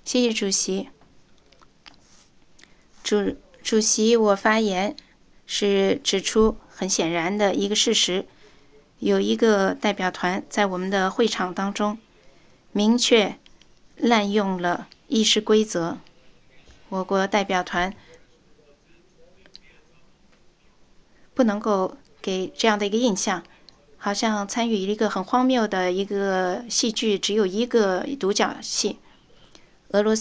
谢谢主席。主席，我发言是指出很显然的一个事实，有一个代表团在我们的会场当中明确滥用了议事规则。我国代表团不能够给这样的一个印象，好像参与一个很荒谬的一个戏剧，只有一个独角戏。俄罗斯